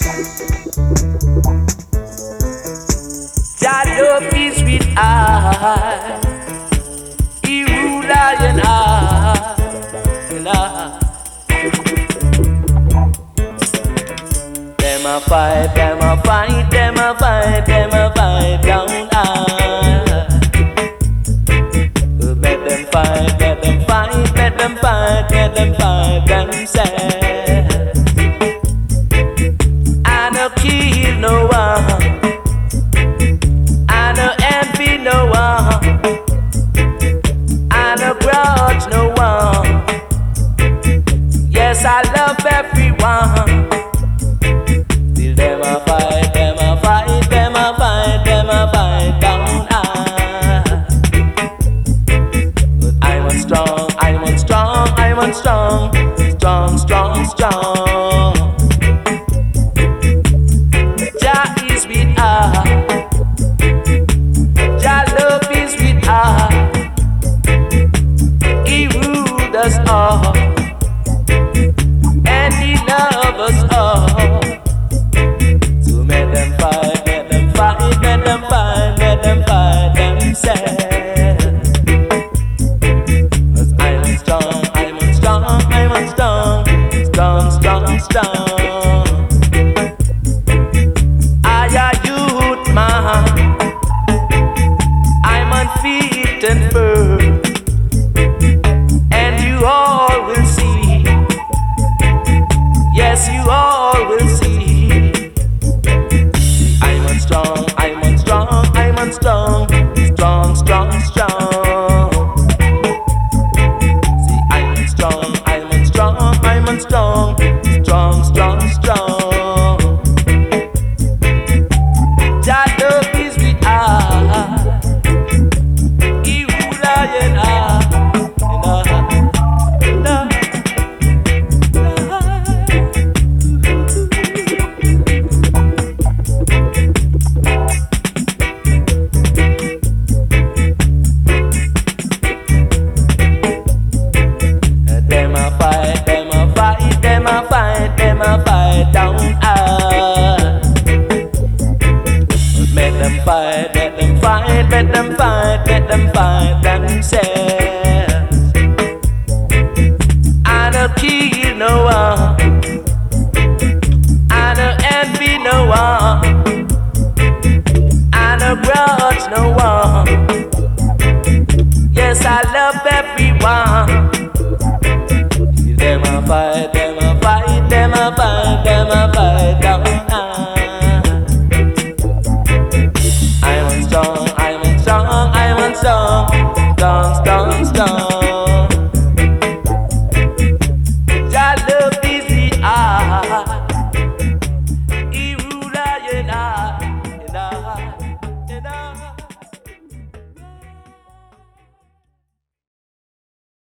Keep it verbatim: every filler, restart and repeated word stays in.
Jah love is with I. He rule I and I. And I. Them a fight, them a fight, them a fight, them a fight down I. Let them fight, let them fight, let them fight, let them fight themselves. Anarchy